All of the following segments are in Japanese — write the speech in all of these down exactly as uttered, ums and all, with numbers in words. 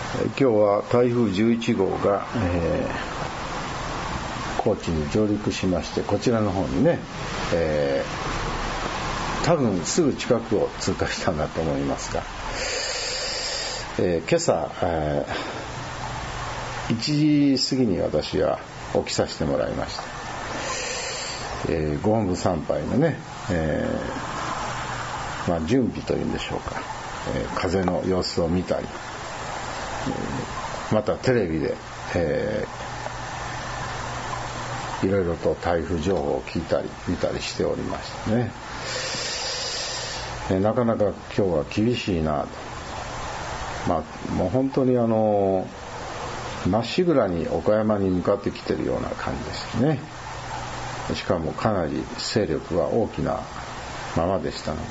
今日は台風じゅういち号が、えー、高知に上陸しまして、こちらの方にね、えー、多分すぐ近くを通過したんだと思いますが、えー、今朝、えー、いちじ過ぎに私は起きさせてもらいました。えー、ご本部参拝のね、えーまあ、準備というんでしょうか、えー、風の様子を見たり、またテレビで、えー、いろいろと台風情報を聞いたり見たりしておりましたね。えー、なかなか今日は厳しいなと、まあ、もう本当にあのまっしぐらに岡山に向かってきているような感じですね。しかもかなり勢力が大きなままでしたので、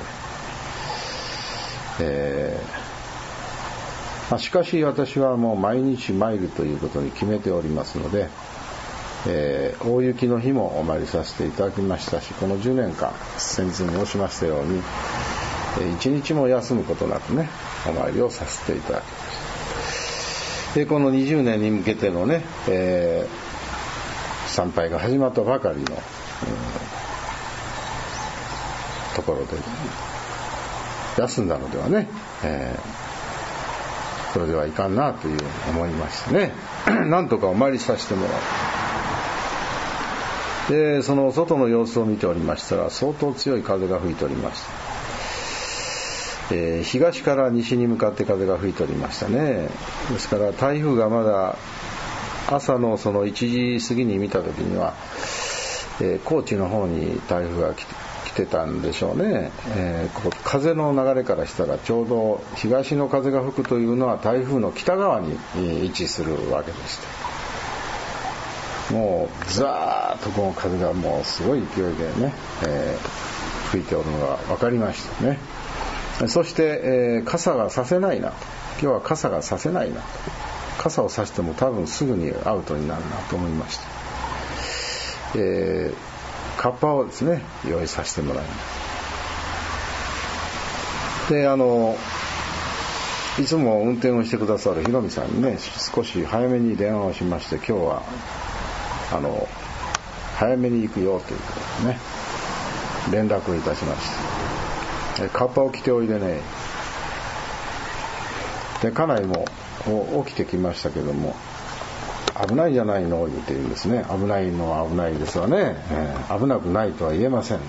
えーまあ、しかし私はもう毎日参るということに決めておりますので、えー、大雪の日もお参りさせていただきましたし、このじゅうねんかん先日申しましたように一日も休むことなくねお参りをさせていただきました。でこのにじゅうねんに向けてのね、えー、参拝が始まったばかりの、うん、ところで休んだのではね、えー、それではいかんなという思いましてねなんとかお参りさせてもらう。でその外の様子を見ておりましたら、相当強い風が吹いておりました。えー、東から西に向かって風が吹いておりましたね。ですから台風がまだ朝のそのいちじ過ぎに見た時には、えー、高知の方に台風が来て来てたんでしょうね。えー、ここ風の流れからしたらちょうど東の風が吹くというのは台風の北側に位置するわけでして、もうザーッとこの風がもうすごい勢いでね、えー、吹いておるのが分かりましたね。そして、えー、傘がさせないなと、今日は傘がさせないなと、傘をさしても多分すぐにアウトになるなと思いました。えーカッパをですね用意させてもらいます。であのいつも運転をしてくださるひろみさんにね少し早めに電話をしまして、今日はあの早めに行くよということでね連絡をいたしました。カッパを着ておいでね。で家内も起きてきましたけども、危ないじゃないの言って言うんですね。危ないのは危ないですわね、えー、危なくないとは言えません。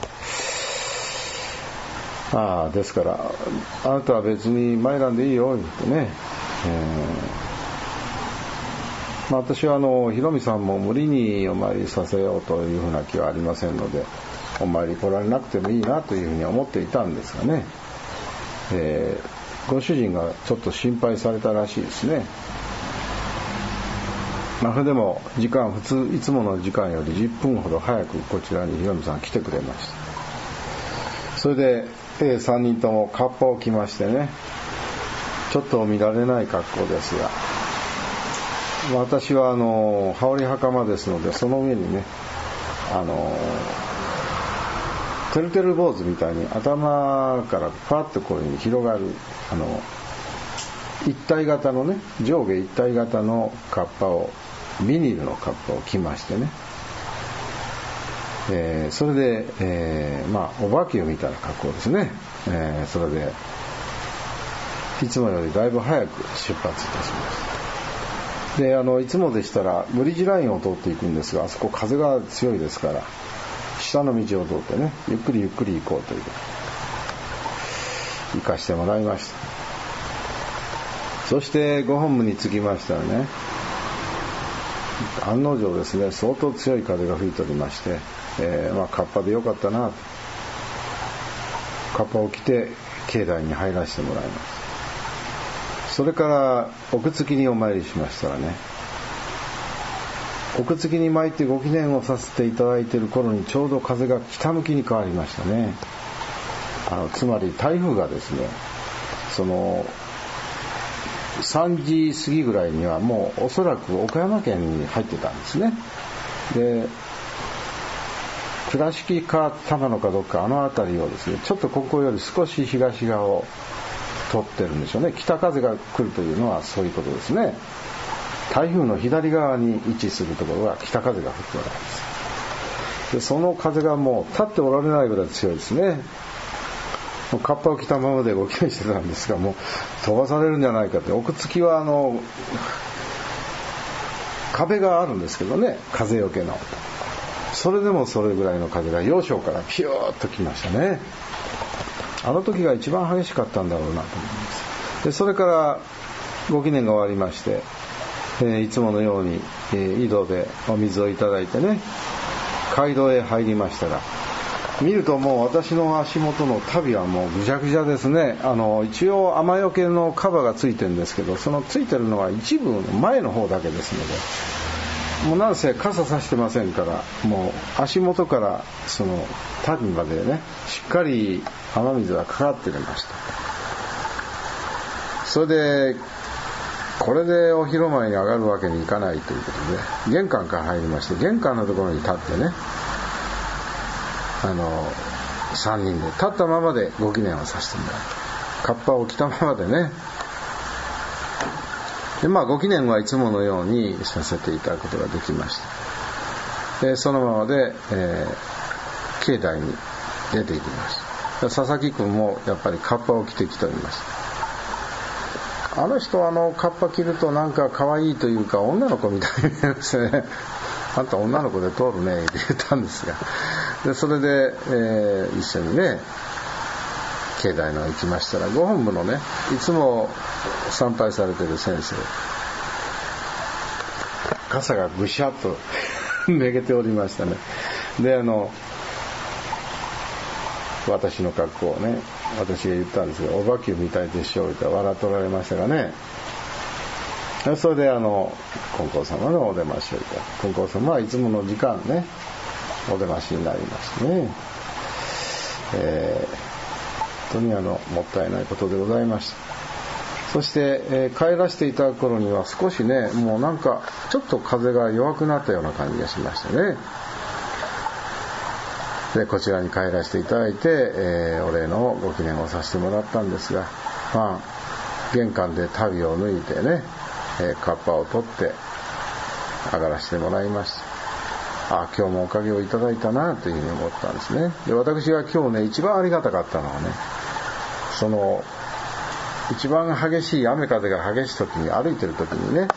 ああですからあなたは別に参らんでいいよ言ってね、えーまあ、私はあのひろみさんも無理にお参りさせようというふうな気はありませんので、お参り来られなくてもいいなというふうに思っていたんですがね、えー、ご主人がちょっと心配されたらしいですね。まあ、それでも時間普通いつもの時間よりじゅっぷんほど早くこちらにひろみさん来てくれました。それで、えー、さんにんともカッパを着ましてね、ちょっと見られない格好ですが、私はあの羽織袴ですので、その上にねあのてるてる坊主みたいに頭からパッとこういう風に広がるあの一体型のね上下一体型のカッパをビニールのカッパを着ましてね、えー、それで、えー、まあお化けみたいな格好ですね、えー、それでいつもよりだいぶ早く出発いたしました。であのいつもでしたらブリッジラインを通っていくんですが、あそこ風が強いですから下の道を通ってねゆっくりゆっくり行こうという行かしてもらいました。そしてご本部に着きましたらね、案の定ですね相当強い風が吹いておりまして、えーまあ、カッパでよかったなと、カッパを着て境内に入らせてもらいます。それから奥付にお参りしましたらね、奥付に参ってご記念をさせていただいている頃にちょうど風が北向きに変わりましたね。あのつまり台風がですねそのさんじ過ぎぐらいにはもうおそらく岡山県に入ってたんですね。で倉敷か長野かどっかあの辺りをですねちょっとここより少し東側を取ってるんでしょうね。北風が来るというのはそういうことですね。台風の左側に位置するところは北風が吹くわけです。でその風がもう立っておられないぐらい強いですね。もうカッパを着たままでご記念してたんですが、もう飛ばされるんじゃないかって。奥付きはあの壁があるんですけどね、風よけの。それでもそれぐらいの風が洋上からピューッと来ましたね。あの時が一番激しかったんだろうなと思います。でそれからご記念が終わりまして、えー、いつものように、えー、井戸でお水をいただいてね、街道へ入りましたが、見るともう私の足元の足袋はもうぐちゃぐちゃですね。あの一応雨よけのカバーがついてるんですけど、そのついてるのは一部の前の方だけですので、もうなんせ傘さしてませんから、もう足元からその足袋までね、しっかり雨水がかかっていました。それでこれでお広間に上がるわけにいかないということで、玄関から入りまして、玄関のところに立ってね、あのさんにんで立ったままでご記念をさせてもらう。カッパを着たままでね。でまあご記念はいつものようにさせていただくことができました。でそのままで、えー、境内に出ていきました。佐々木君もやっぱりカッパを着てきておりました。あの人はあのカッパ着るとなんか可愛いというか女の子みたいに見えますね。あんた女の子で通るねって言ったんですが、でそれで、えー、一緒にね境内の行きましたら、ご本部のねいつも参拝されている先生、傘がぐしゃっとめげておりましたね。であの私の格好をね、私が言ったんですが、お化けみたいでしょうと笑っておられましたがね。それであの金光様のお出ましをいただく。金光様はいつもの時間ねお出ましになりますね。えー、本当にあのもったいないことでございました。そして、えー、帰らせていただく頃には少しね、もうなんかちょっと風が弱くなったような感じがしましたね。でこちらに帰らせていただいて、えー、お礼のご記念をさせてもらったんですが、まあ玄関で足袋を脱いでね、えー、カッパを取って上がらせてもらいました。あ、今日もおかげをいただいたなというふうに思ったんですね。で私が今日ね一番ありがたかったのはね、その一番激しい雨風が激しい時に歩いてる時にね、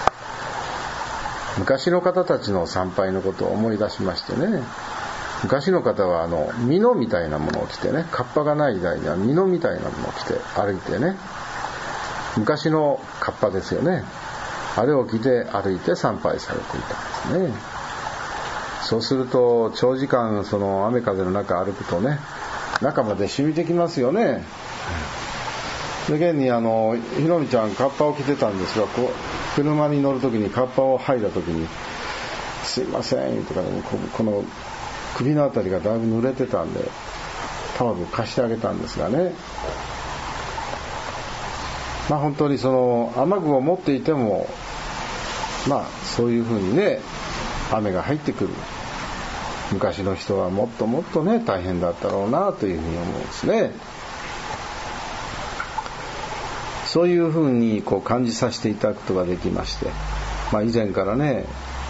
昔の方たちの参拝のことを思い出しましてね、昔の方はあの蓑みたいなものを着てね、カッパがない時代には蓑みたいなものを着て歩いてね、昔のカッパですよね、あれを着て歩いて参拝されていたんですね。そうすると長時間その雨風の中歩くとね、中まで染みてきますよね。で現にあのひろみちゃんカッパを着てたんですが、こう車に乗るときにカッパを剥いだときにすいませんとか、ね、こ, この首のあたりがだいぶ濡れてたんでタオル貸してあげたんですがね、まあ本当にその雨具を持っていてもまあそういうふうにね雨が入ってくる、昔の人はもっともっとね大変だったろうなというふうに思うんですね。そういうふうにこう感じさせていただくことができまして、まあ、以前からね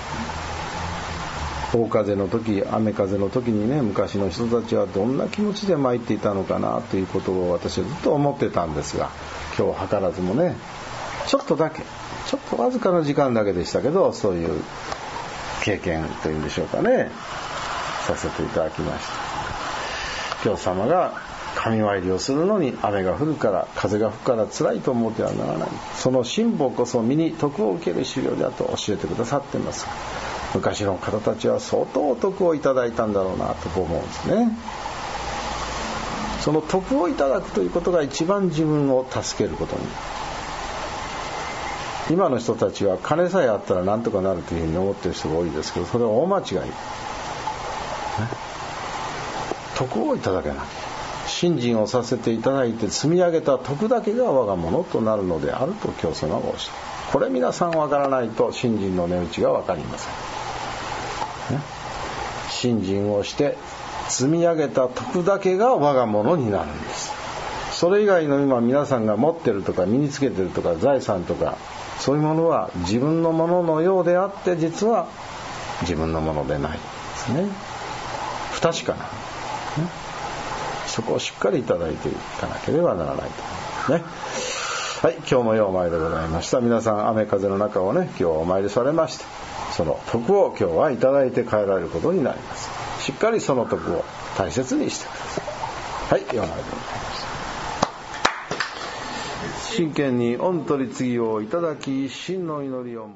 大風の時雨風の時にね、昔の人たちはどんな気持ちで参っていたのかなということを私はずっと思ってたんですが、今日図らずもねちょっとだけちょっとわずかな時間だけでしたけど、そういう経験というんでしょうかね、させていただきました。今日様が神参りをするのに雨が降るから風が吹くから辛いと思ってはならない、その辛抱こそ身に徳を受ける修行だと教えてくださっています。昔の方たちは相当徳をいただいたんだろうなと思うんですね。その徳をいただくということが一番自分を助けることに、今の人たちは金さえあったら何とかなるというふうに思っている人が多いですけど、それは大間違い、ね、徳をいただけない、信心をさせていただいて積み上げた徳だけが我が物となるのであると教祖がおっしゃる。これ皆さんわからないと信心の値打ちがわかりません、ね、信心をして積み上げた徳だけが我が物になるんです。 それ以外の今皆さんが持ってるとか身につけてるとか財産とかそういうものは自分のもののようであって実は自分のものでないですね。不確かな、ね、そこをしっかりいただいていかなければならないとね。はい、今日もようお参りでございました。皆さん雨風の中をね今日はお参りされまして、その徳を今日はいただいて帰られることになります。しっかりその徳を大切にしてください。はい、ようお参りでございました。真剣に御取り次ぎをいただき、真の祈りを